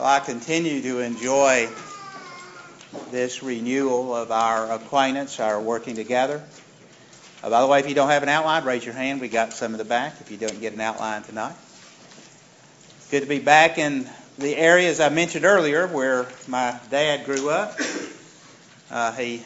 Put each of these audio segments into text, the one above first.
Well, I continue to enjoy this renewal of our acquaintance, our working together. By the way, if you don't have an outline, raise your hand. We got some in the back if you don't get an outline tonight. Good to be back in the areas I mentioned earlier where my dad grew up. He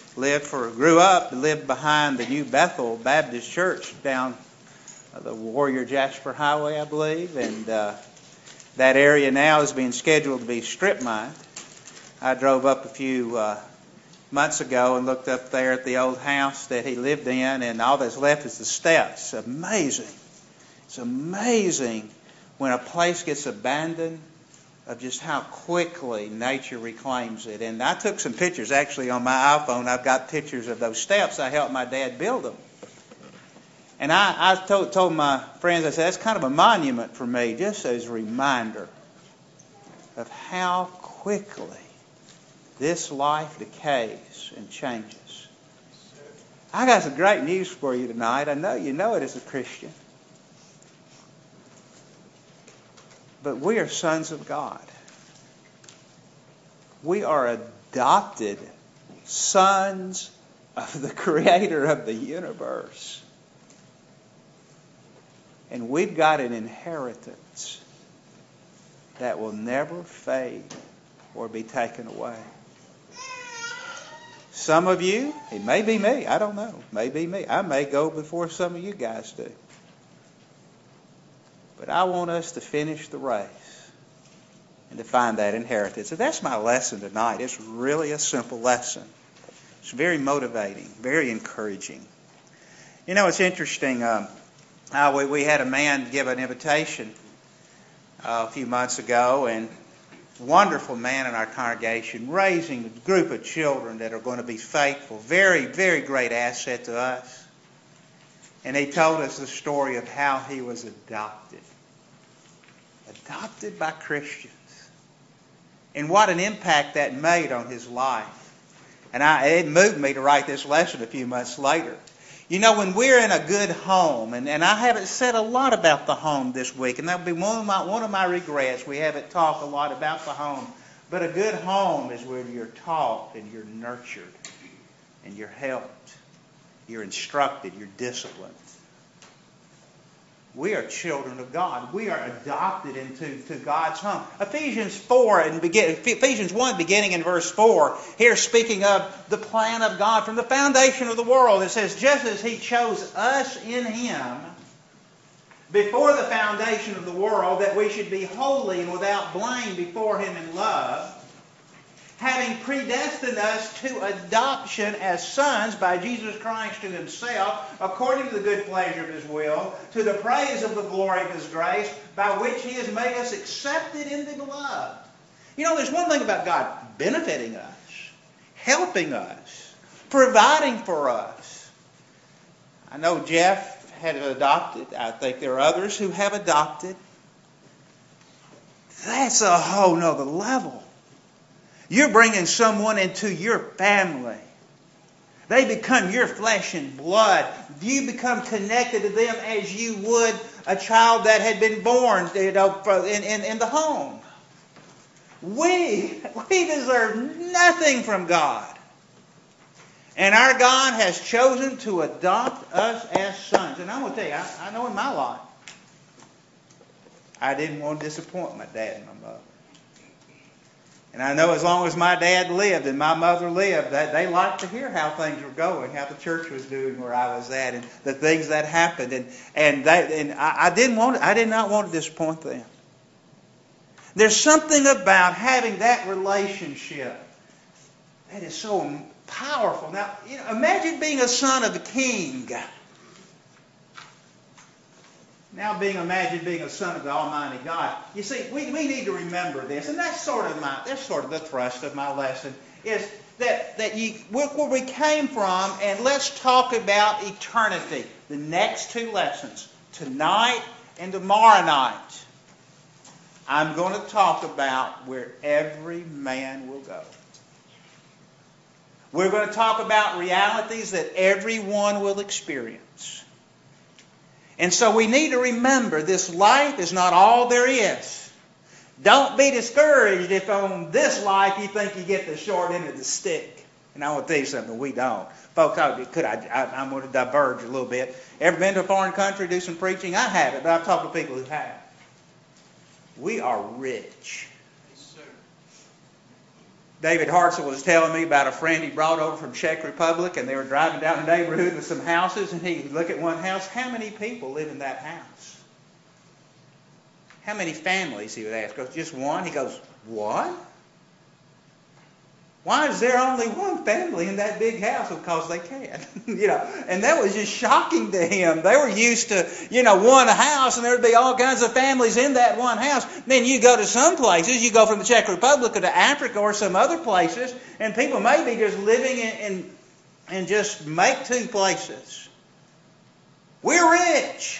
lived behind the New Bethel Baptist Church down the Warrior Jasper Highway, I believe, and that area now is being scheduled to be strip mined. I drove up a few months ago and looked up there at the old house that he lived in, and all that's left is the steps. Amazing. It's amazing when a place gets abandoned of just how quickly nature reclaims it. And I took some pictures. Actually, on my iPhone, I've got pictures of those steps. I helped my dad build them. And I told my friends, I said, that's kind of a monument for me, just as a reminder of how quickly this life decays and changes. I got some great news for you tonight. I know you know it as a Christian. But we are sons of God. We are adopted sons of the Creator of the universe. And we've got an inheritance that will never fade or be taken away. Some of you, it may be me, I don't know, it may be me. I may go before some of you guys do. But I want us to finish the race and to find that inheritance. So that's my lesson tonight. It's really a simple lesson. It's very motivating, very encouraging. You know, it's interesting. We had a man give an invitation a few months ago, and wonderful man in our congregation, raising a group of children that are going to be faithful. Very, very great asset to us. And he told us the story of how he was adopted. Adopted by Christians. And what an impact that made on his life. And it moved me to write this lesson a few months later. You know, when we're in a good home, and I haven't said a lot about the home this week, and that would be one of my regrets. We haven't talked a lot about the home. But a good home is where you're taught and you're nurtured and you're helped. You're instructed, you're disciplined. We are children of God. We are adopted into God's home. Ephesians 1, beginning in verse 4, here speaking of the plan of God from the foundation of the world. It says, just as He chose us in Him before the foundation of the world, that we should be holy and without blame before Him in love, having predestined us to adoption as sons by Jesus Christ to Himself, according to the good pleasure of His will, to the praise of the glory of His grace, by which He has made us accepted in the Beloved. You know, there's one thing about God benefiting us, helping us, providing for us. I know Jeff had adopted. I think there are others who have adopted. That's a whole nother level. You're bringing someone into your family. They become your flesh and blood. You become connected to them as you would a child that had been born, in the home. We deserve nothing from God. And our God has chosen to adopt us as sons. And I'm going to tell you, I know in my life, I didn't want to disappoint my dad and my mother. And I know as long as my dad lived and my mother lived, that they liked to hear how things were going, how the church was doing where I was at, and the things that happened. And I did not want to disappoint them. There's something about having that relationship that is so powerful. Now, imagine being a son of a king. Now imagine being a son of the Almighty God. You see, we need to remember this, and that's sort of the thrust of my lesson, is that where we came from, and let's talk about eternity. The next two lessons, tonight and tomorrow night, I'm going to talk about where every man will go. We're going to talk about realities that everyone will experience. And so we need to remember this life is not all there is. Don't be discouraged if on this life you think you get the short end of the stick. And I want to tell you something, we don't. Folks, I'm going to diverge a little bit. Ever been to a foreign country, do some preaching? I haven't, but I've talked to people who have. We are rich. Yes, sir. David Hartzell was telling me about a friend he brought over from Czech Republic, and they were driving down the neighborhood with some houses, and he would look at one house. How many people live in that house? How many families, he would ask. Goes, just one? He goes, one? Why is there only one family in that big house? Because they can. And that was just shocking to him. They were used to, one house, and there would be all kinds of families in that one house. Then you go to some places, you go from the Czech Republic to Africa or some other places, and people may be just living in just make two places. We're rich.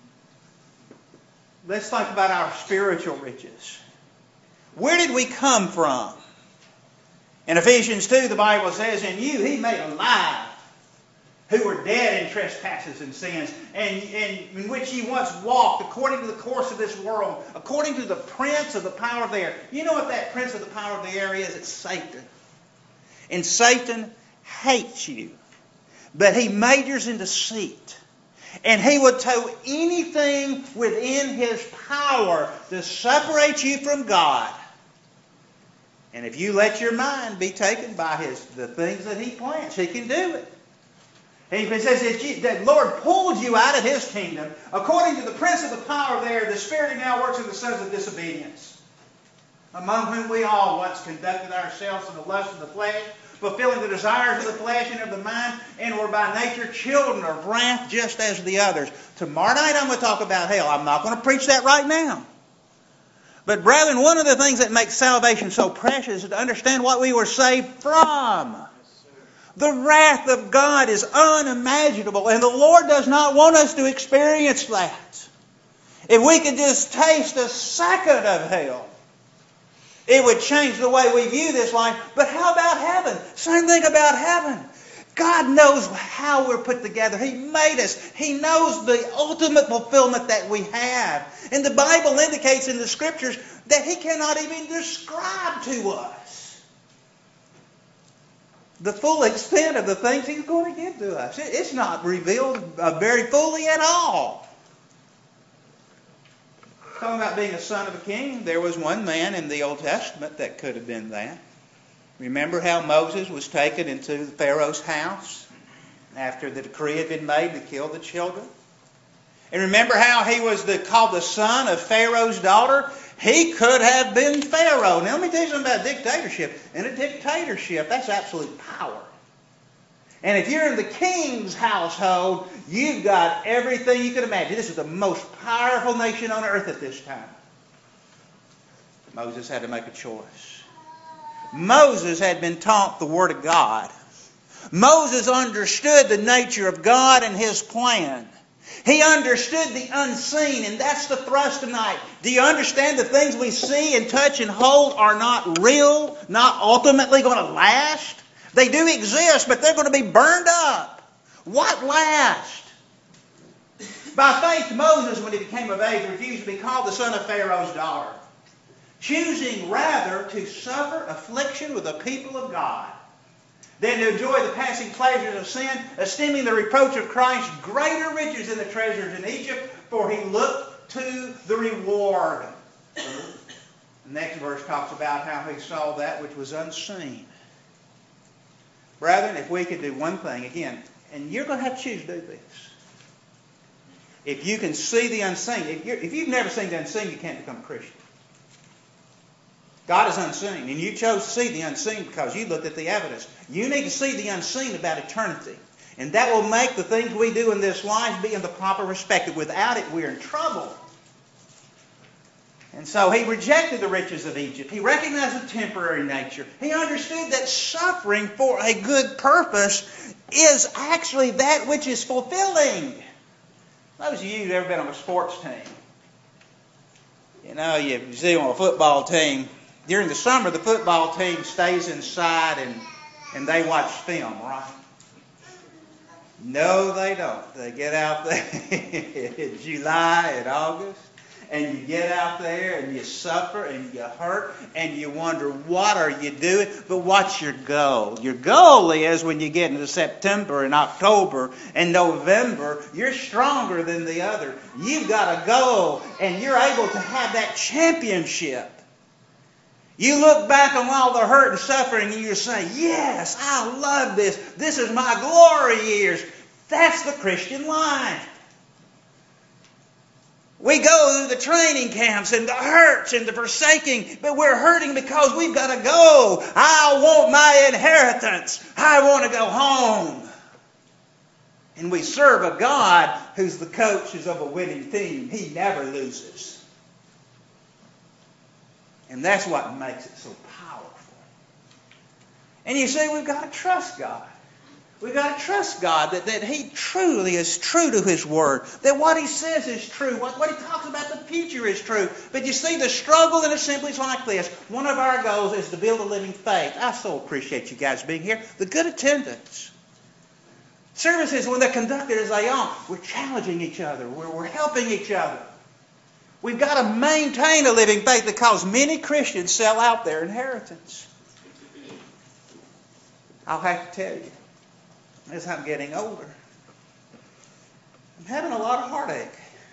Let's think about our spiritual riches. Where did we come from? In Ephesians 2, the Bible says, "In you He made alive, who were dead in trespasses and sins, and in which ye once walked according to the course of this world, according to the prince of the power of the air." You know what that prince of the power of the air is? It's Satan. And Satan hates you. But he majors in deceit. And he would do anything within his power to separate you from God. And if you let your mind be taken by the things that he plants, he can do it. He says that Lord pulled you out of His kingdom. According to the prince of the power of the air, the spirit who now works in the sons of disobedience, among whom we all once conducted ourselves in the lust of the flesh, fulfilling the desires of the flesh and of the mind, and were by nature children of wrath just as the others. Tomorrow night I'm going to talk about hell. I'm not going to preach that right now. But brethren, one of the things that makes salvation so precious is to understand what we were saved from. The wrath of God is unimaginable, and the Lord does not want us to experience that. If we could just taste a second of hell, it would change the way we view this life. But how about heaven? Same thing about heaven. God knows how we're put together. He made us. He knows the ultimate fulfillment that we have. And the Bible indicates in the Scriptures that He cannot even describe to us the full extent of the things He's going to give to us. It's not revealed very fully at all. Talking about being a son of a king, there was one man in the Old Testament that could have been that. Remember how Moses was taken into Pharaoh's house after the decree had been made to kill the children? And remember how he was called the son of Pharaoh's daughter? He could have been Pharaoh. Now let me tell you something about dictatorship. In a dictatorship, that's absolute power. And if you're in the king's household, you've got everything you can imagine. This is the most powerful nation on earth at this time. Moses had to make a choice. Moses had been taught the Word of God. Moses understood the nature of God and His plan. He understood the unseen, and that's the thrust tonight. Do you understand the things we see and touch and hold are not real, not ultimately going to last? They do exist, but they're going to be burned up. What lasts? By faith, Moses, when he became of age, refused to be called the son of Pharaoh's daughter, choosing rather to suffer affliction with the people of God than to enjoy the passing pleasures of sin, esteeming the reproach of Christ greater riches than the treasures in Egypt, for he looked to the reward. The next verse talks about how he saw that which was unseen. Brethren, if we could do one thing, again, and you're going to have to choose to do this. If you can see the unseen, if you've never seen the unseen, you can't become a Christian. God is unseen, and you chose to see the unseen because you looked at the evidence. You need to see the unseen about eternity. And that will make the things we do in this life be in the proper perspective. Without it, we're in trouble. And so he rejected the riches of Egypt. He recognized the temporary nature. He understood that suffering for a good purpose is actually that which is fulfilling. Those of you who've ever been on a sports team, you see on a football team, during the summer the football team stays inside and they watch film, right? No, they don't. They get out there in July and August. and you get out there and you suffer and you hurt and you wonder, what are you doing? But what's your goal? Your goal is when you get into September and October and November, you're stronger than the other. You've got a goal and you're able to have that championship. You look back on all the hurt and suffering and you say, yes, I love this. This is my glory years. That's the Christian life. We go through the training camps and the hurts and the forsaking, but we're hurting because we've got to go. I want my inheritance. I want to go home. And we serve a God who's the coach is of a winning team. He never loses. And that's what makes it so powerful. And you say we've got to trust God. We've got to trust God that He truly is true to His Word. That what He says is true. What He talks about the future is true. But you see, the struggle in assemblies like this, one of our goals is to build a living faith. I so appreciate you guys being here. The good attendance. Services, when they're conducted as they are, we're challenging each other. We're helping each other. We've got to maintain a living faith because many Christians sell out their inheritance. I'll have to tell you, as I'm getting older, I'm having a lot of heartache.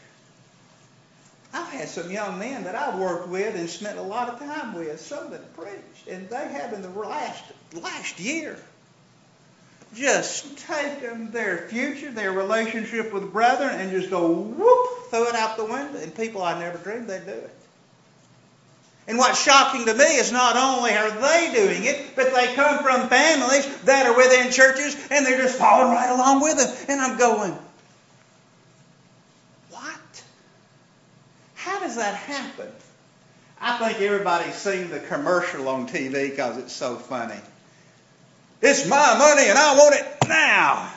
I've had some young men that I've worked with and spent a lot of time with, some that preached, and they have in the last year just taken their future, their relationship with brethren, and just go whoop, throw it out the window. And people I never dreamed they'd do it. And what's shocking to me is not only are they doing it, but they come from families that are within churches, and they're just following right along with them. And I'm going, what? How does that happen? I think everybody's seen the commercial on TV because it's so funny. It's my money and I want it now.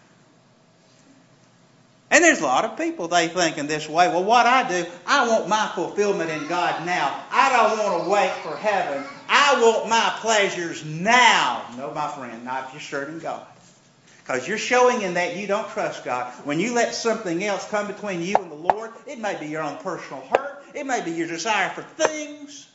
And there's a lot of people, they think in this way, well, what I do, I want my fulfillment in God now. I don't want to wait for heaven. I want my pleasures now. No, my friend, not if you're serving God. Because you're showing in that you don't trust God. When you let something else come between you and the Lord, it may be your own personal hurt. It may be your desire for things.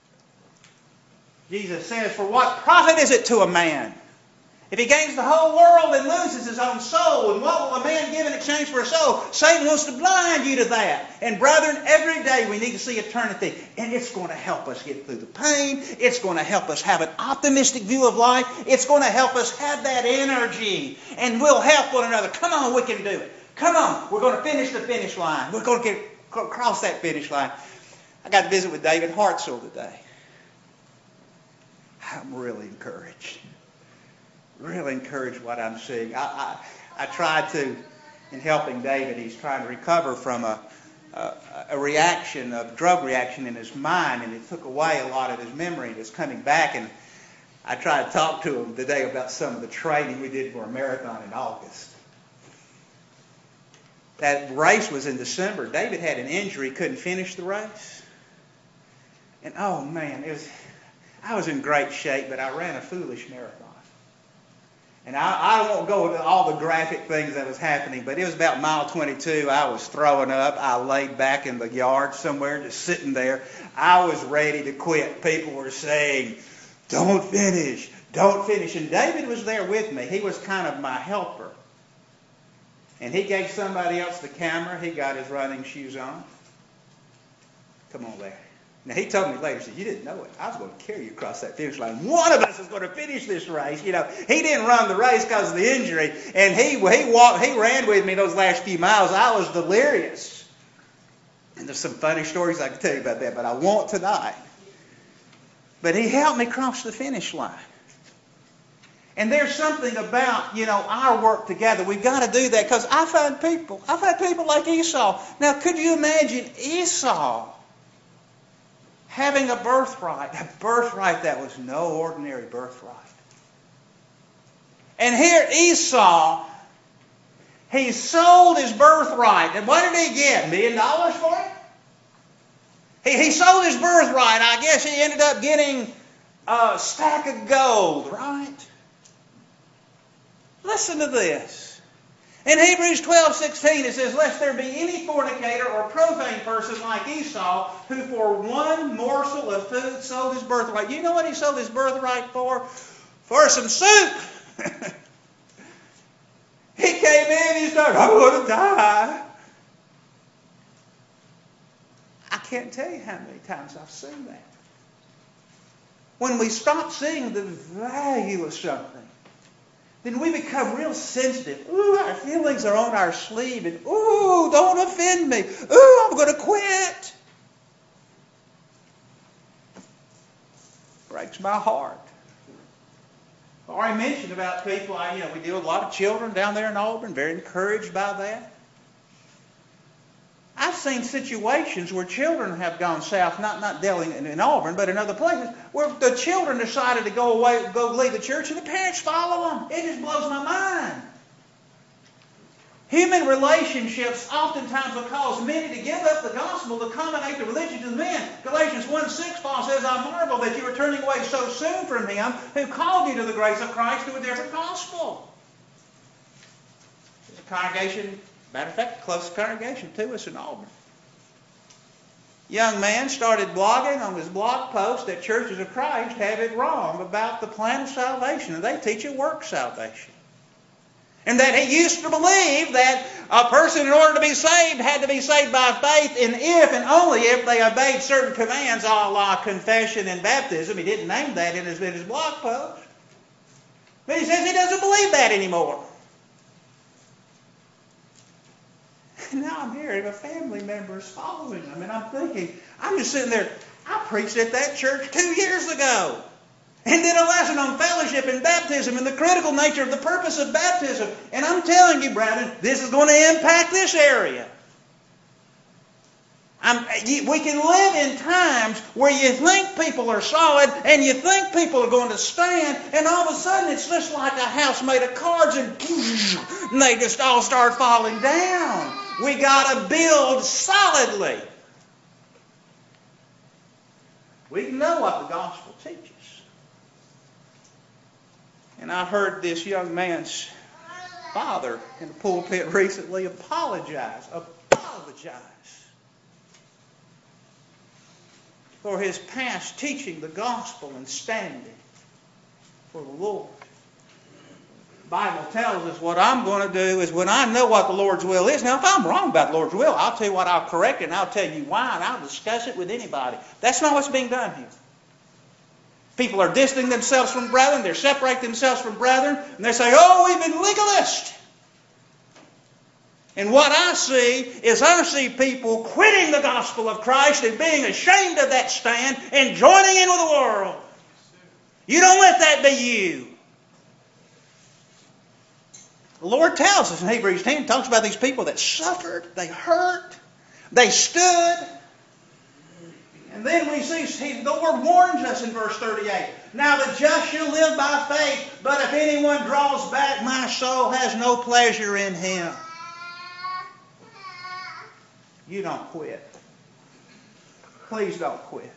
Jesus says, for what profit is it to a man if he gains the whole world and loses his own soul? And what will a man give in exchange for a soul? Satan wants to blind you to that. And brethren, every day we need to see eternity. And it's going to help us get through the pain. It's going to help us have an optimistic view of life. It's going to help us have that energy. And we'll help one another. Come on, we can do it. Come on, we're going to finish the finish line. We're going to get across that finish line. I got to visit with David Hartzell today. I'm really encouraged. Really encouraged what I'm seeing. I tried to, in helping David, he's trying to recover from a reaction, a drug reaction in his mind, and it took away a lot of his memory, and it's coming back. And I tried to talk to him today about some of the training we did for a marathon in August. That race was in December. David had an injury, couldn't finish the race. And oh man, I was in great shape, but I ran a foolish marathon. And I won't go into all the graphic things that was happening, but it was about mile 22. I was throwing up. I laid back in the yard somewhere, just sitting there. I was ready to quit. People were saying, don't finish, don't finish. And David was there with me. He was kind of my helper. And he gave somebody else the camera. He got his running shoes on. Come on, Larry. Now, he told me later, he said, you didn't know it. I was going to carry you across that finish line. One of us is going to finish this race. You know, he didn't run the race because of the injury. And he ran with me those last few miles. I was delirious. And there's some funny stories I can tell you about that, but I won't tonight. But he helped me cross the finish line. And there's something about, our work together. We've got to do that because I've had people like Esau. Now, could you imagine Esau having a birthright that was no ordinary birthright? And here Esau, he sold his birthright. And what did he get? $1 million for it? He sold his birthright. I guess he ended up getting a stack of gold, right? Listen to this. In Hebrews 12:16 it says, lest there be any fornicator or profane person like Esau, who for one morsel of food sold his birthright. You know what he sold his birthright for? For some soup. He came in and he started, I'm going to die. I can't tell you how many times I've seen that. When we stop seeing the value of something, then we become real sensitive. Ooh, our feelings are on our sleeve. And, ooh, don't offend me. Ooh, I'm going to quit. Breaks my heart. I already mentioned about people, we deal with a lot of children down there in Auburn, very encouraged by that. I've seen situations where children have gone south, not dealing in Auburn, but in other places, where the children decided to go away, go leave the church, and the parents follow them. It just blows my mind. Human relationships oftentimes will cause many to give up the gospel to accommodate the religion of men. Galatians 1:6, Paul says, I marvel that you are turning away so soon from him who called you to the grace of Christ to a different gospel. There's a congregation, matter of fact, a close congregation to us in Auburn. Young man started blogging on his blog post that churches of Christ have it wrong about the plan of salvation, and they teach a work salvation. And that he used to believe that a person, in order to be saved, had to be saved by faith, and if and only if they obeyed certain commands, a la confession and baptism. He didn't name that in his blog post. But he says he doesn't believe that anymore. And now I'm hearing a family member is following him, and I'm thinking, I'm just sitting there, I preached at that church 2 years ago. And did a lesson on fellowship and baptism and the critical nature of the purpose of baptism. And I'm telling you, brethren, this is going to impact this area. We can live in times where you think people are solid and you think people are going to stand, and all of a sudden it's just like a house made of cards, and they just all start falling down. We got to build solidly. We know what the gospel teaches. And I heard this young man's father in the pulpit recently apologize for his past teaching the gospel and standing for the Lord. The Bible tells us what I'm going to do is when I know what the Lord's will is. Now, if I'm wrong about the Lord's will, I'll tell you what, I'll correct it, and I'll tell you why, and I'll discuss it with anybody. That's not what's being done here. People are distancing themselves from brethren. They're separating themselves from brethren. And they say, oh, we've been legalist. And what I see people quitting the gospel of Christ and being ashamed of that stand and joining in with the world. You don't let that be you. The Lord tells us in Hebrews 10, talks about these people that suffered, they hurt, they stood. And then we see, the Lord warns us in verse 38. Now the just shall live by faith, but if anyone draws back, my soul has no pleasure in him. You don't quit. Please don't quit.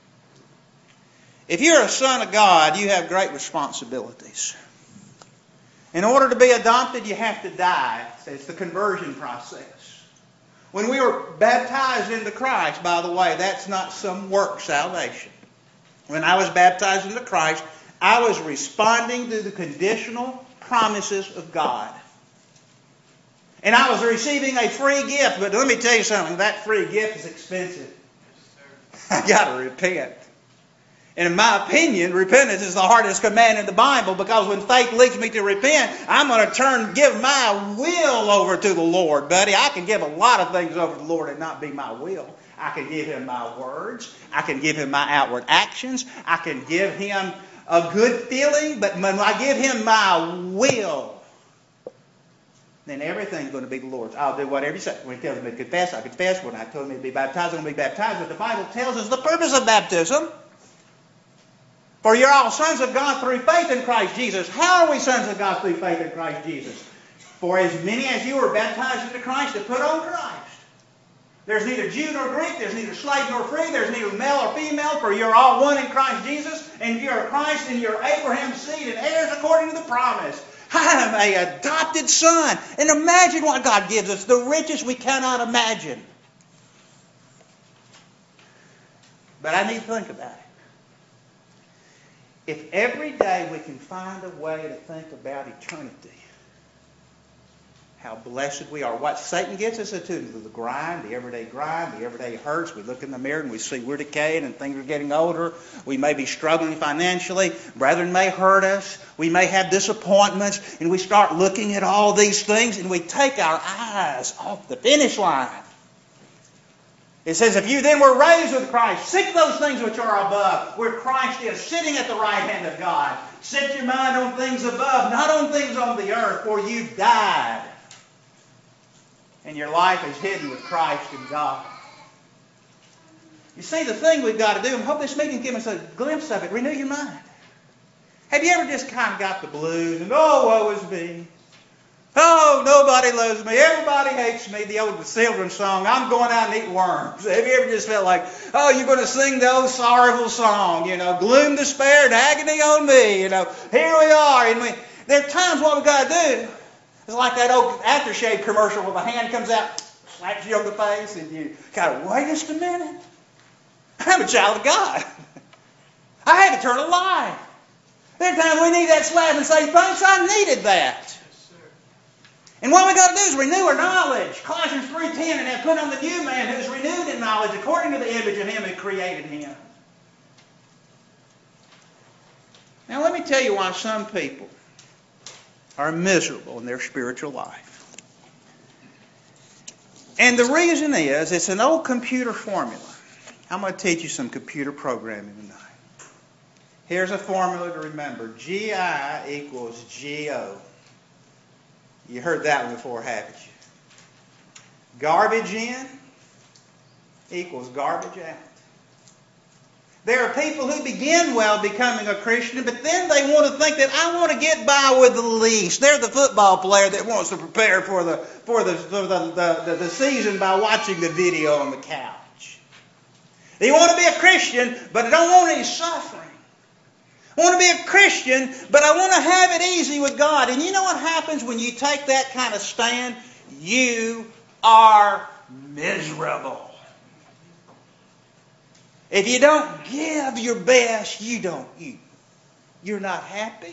If you're a son of God, you have great responsibilities. In order to be adopted, you have to die. It's the conversion process. When we were baptized into Christ, by the way, that's not some work salvation. When I was baptized into Christ, I was responding to the conditional promises of God. And I was receiving a free gift. But let me tell you something, that free gift is expensive. I got to repent. And in my opinion, repentance is the hardest command in the Bible, because when faith leads me to repent, I'm going to give my will over to the Lord, buddy. I can give a lot of things over to the Lord and not be my will. I can give Him my words. I can give Him my outward actions. I can give Him a good feeling. But when I give Him my will, then everything's going to be the Lord's. I'll do whatever He says. When He tells me to confess, I confess. When I told me to be baptized, I'm going to be baptized. But the Bible tells us the purpose of baptism. For you're all sons of God through faith in Christ Jesus. How are we sons of God through faith in Christ Jesus? For as many as you were baptized into Christ to put on Christ. There's neither Jew nor Greek, there's neither slave nor free, there's neither male or female, for you're all one in Christ Jesus, and you're Christ, and you're Abraham's seed and heirs according to the promise. I am an adopted son. And imagine what God gives us, the riches we cannot imagine. But I need to think about it. If every day we can find a way to think about eternity, how blessed we are. What Satan gets us into the grind, the everyday hurts. We look in the mirror and we see we're decaying and things are getting older. We may be struggling financially. Brethren may hurt us. We may have disappointments. And we start looking at all these things and we take our eyes off the finish line. It says, if you then were raised with Christ, seek those things which are above, where Christ is, sitting at the right hand of God. Set your mind on things above, not on things on the earth, for you died. And your life is hidden with Christ in God. You see, the thing we've got to do, and I hope this meeting gives us a glimpse of it, renew your mind. Have you ever just kind of got the blues and, oh, woe is me. Oh, nobody loves me. Everybody hates me. The old children's song, I'm going out and eat worms. Have you ever just felt like, oh, you're going to sing the old sorrowful song, gloom, despair, and agony on me. Here we are. And there are times what we've got to do. It's like that old aftershave commercial where the hand comes out, slaps you on the face, and you kind of, wait just a minute. I'm a child of God. I have eternal life. There are times we need that slap and say, thanks, I needed that. Yes, sir. And what we got to do is renew our knowledge. Colossians 3:10, and have put on the new man who is renewed in knowledge according to the image of him who created him. Now let me tell you why some people are miserable in their spiritual life. And the reason is, it's an old computer formula. I'm going to teach you some computer programming tonight. Here's a formula to remember. GI equals GO. You heard that one before, haven't you? Garbage in equals garbage out. There are people who begin well becoming a Christian, but then they want to think that I want to get by with the least. They're the football player that wants to prepare for the season by watching the video on the couch. They want to be a Christian, but I don't want any suffering. I want to be a Christian, but I want to have it easy with God. And you know what happens when you take that kind of stand? You are miserable. If you don't give your best, you're not happy.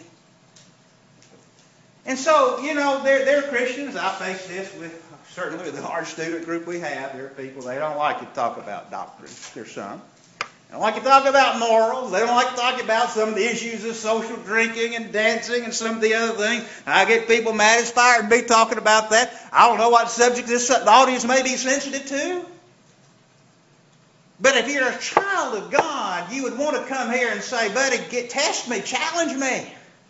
And so, there are Christians. I face this certainly with the large student group we have. There are people, they don't like to talk about doctrine. There's some. They don't like to talk about morals. They don't like to talk about some of the issues of social drinking and dancing and some of the other things. I get people mad as fire at me talking about that. I don't know what subject the audience may be sensitive to. But if you're a child of God, you would want to come here and say, buddy, test me, challenge me.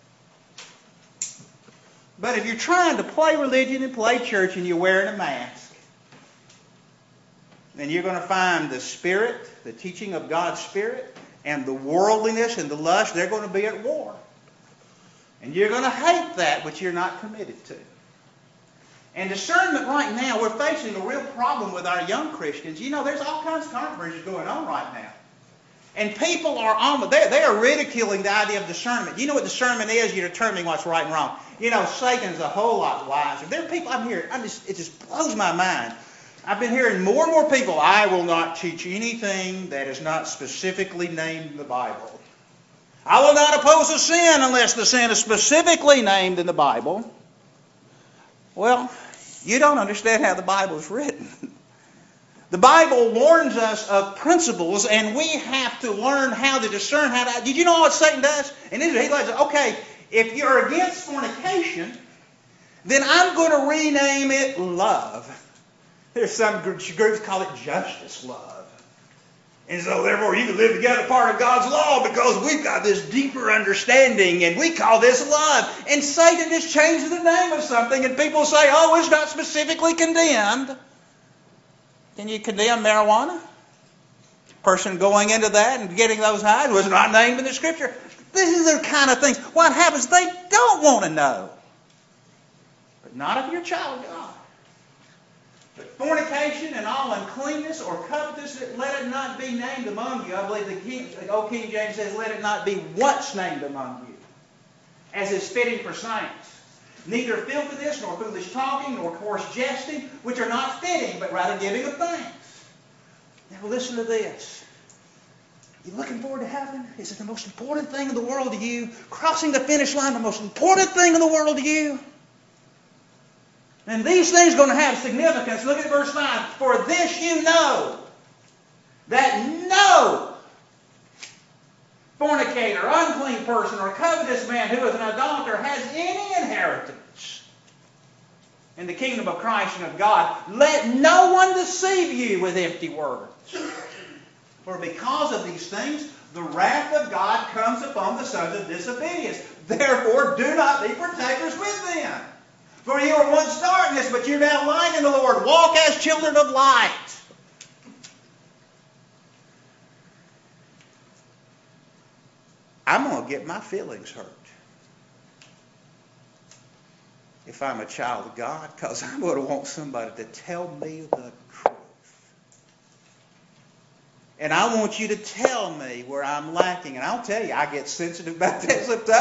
But if you're trying to play religion and play church and you're wearing a mask, then you're going to find the Spirit, the teaching of God's Spirit, and the worldliness and the lust, they're going to be at war. And you're going to hate that which you're not committed to. And discernment right now, we're facing a real problem with our young Christians. There's all kinds of controversies going on right now. And people are they are ridiculing the idea of discernment. You know what discernment is? You're determining what's right and wrong. Satan's a whole lot wiser. There are people I'm hearing, it just blows my mind. I've been hearing more and more people, I will not teach anything that is not specifically named in the Bible. I will not oppose a sin unless the sin is specifically named in the Bible. Well, you don't understand how the Bible is written. The Bible warns us of principles, and we have to learn how to discern how to... Did you know what Satan does? And he says, okay, if you're against fornication, then I'm going to rename it love. There's some groups call it justice love. And so therefore you can live together part of God's law because we've got this deeper understanding and we call this love. And Satan just changes the name of something and people say, oh, it's not specifically condemned. Can you condemn marijuana? Person going into that and getting those highs was not named in the Scripture. These are the kind of things. What happens? They don't want to know. But not if you're a child of God. But fornication and all uncleanness or covetousness, let it not be named among you. I believe the old King James says, let it not be once named among you, as is fitting for saints. neither filthiness, nor foolish talking, nor coarse jesting, which are not fitting, but rather giving of thanks. Now listen to this. You looking forward to heaven? Is it the most important thing in the world to you? Crossing the finish line, the most important thing in the world to you? And these things are going to have significance. Look at verse 5. For this you know, that no fornicator, unclean person, or covetous man who is an idolater has any inheritance in the kingdom of Christ and of God. Let no one deceive you with empty words. For because of these things, the wrath of God comes upon the sons of disobedience. Therefore, do not be partakers with them. For you were once darkness, but you're now light in the Lord. Walk as children of light. I'm going to get my feelings hurt if I'm a child of God, because I'm going to want somebody to tell me the truth. And I want you to tell me where I'm lacking. And I'll tell you, I get sensitive about this sometimes.